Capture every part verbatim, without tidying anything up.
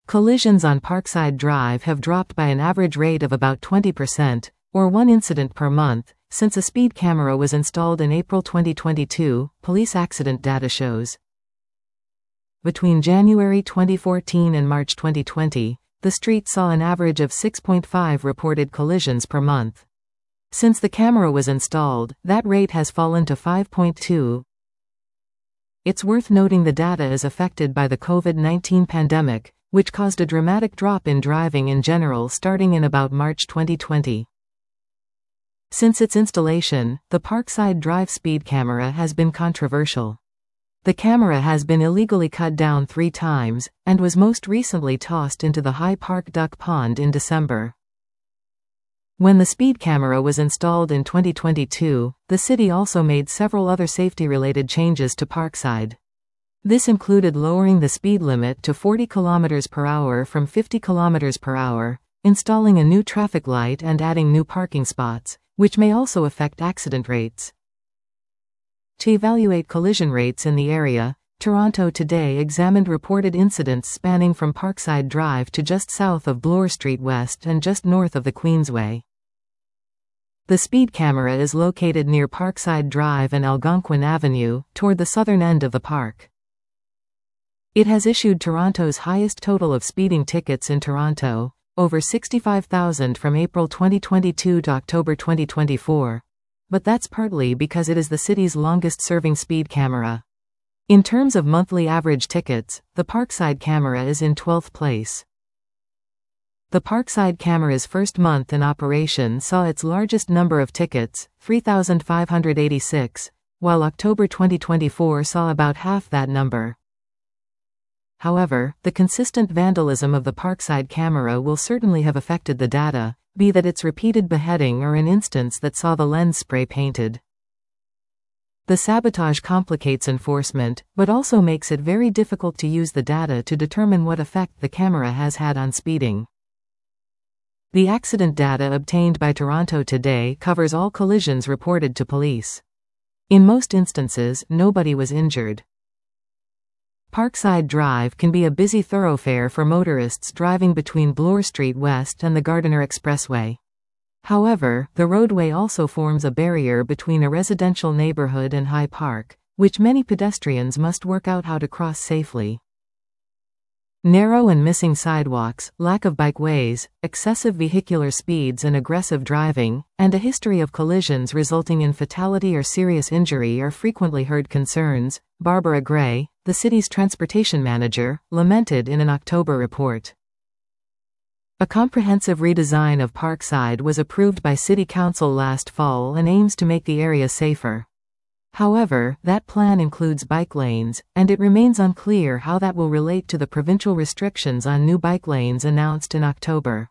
Collisions on Parkside Drive have dropped by an average rate of about twenty percent, or one incident per month, since a speed camera was installed in April twenty twenty-two, police accident data shows. Between January twenty fourteen and March twenty twenty, the street saw an average of six point five reported collisions per month. Since the camera was installed, that rate has fallen to five point two. It's worth noting the data is affected by the COVID nineteen pandemic, which caused a dramatic drop in driving in general starting in about March twenty twenty. Since its installation, the Parkside Drive speed camera has been controversial. The camera has been illegally cut down three times, and was most recently tossed into the High Park Duck Pond in December. When the speed camera was installed in twenty twenty-two, the city also made several other safety-related changes to Parkside. This included lowering the speed limit to forty kilometers per hour from fifty kilometers per hour, installing a new traffic light and adding new parking spots, which may also affect accident rates. To evaluate collision rates in the area, Toronto Today examined reported incidents spanning from Parkside Drive to just south of Bloor Street West and just north of the Queensway. The speed camera is located near Parkside Drive and Algonquin Avenue, toward the southern end of the park. It has issued Toronto's highest total of speeding tickets in Toronto, over sixty-five thousand from April twenty twenty-two to October twenty twenty-four. But that's partly because it is the city's longest-serving speed camera. In terms of monthly average tickets, the Parkside camera is in twelfth place. The Parkside camera's first month in operation saw its largest number of tickets, three thousand five hundred eighty-six, while October twenty twenty-four saw about half that number. However, the consistent vandalism of the Parkside camera will certainly have affected the data, be that its repeated beheading or an instance that saw the lens spray painted. The sabotage complicates enforcement, but also makes it very difficult to use the data to determine what effect the camera has had on speeding. The accident data obtained by Toronto Today covers all collisions reported to police. In most instances, nobody was injured. Parkside Drive can be a busy thoroughfare for motorists driving between Bloor Street West and the Gardiner Expressway. However, the roadway also forms a barrier between a residential neighborhood and High Park, which many pedestrians must work out how to cross safely. Narrow and missing sidewalks, lack of bikeways, excessive vehicular speeds and aggressive driving, and a history of collisions resulting in fatality or serious injury are frequently heard concerns, Barbara Gray, the city's transportation manager, lamented in an October report. A comprehensive redesign of Parkside was approved by City Council last fall and aims to make the area safer. However, that plan includes bike lanes, and it remains unclear how that will relate to the provincial restrictions on new bike lanes announced in October.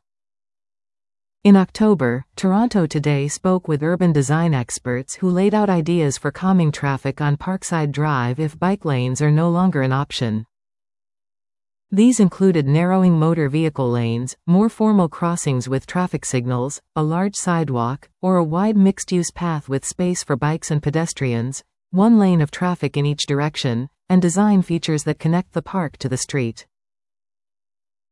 In October, Toronto Today spoke with urban design experts who laid out ideas for calming traffic on Parkside Drive if bike lanes are no longer an option. These included narrowing motor vehicle lanes, more formal crossings with traffic signals, a large sidewalk, or a wide mixed-use path with space for bikes and pedestrians, one lane of traffic in each direction, and design features that connect the park to the street.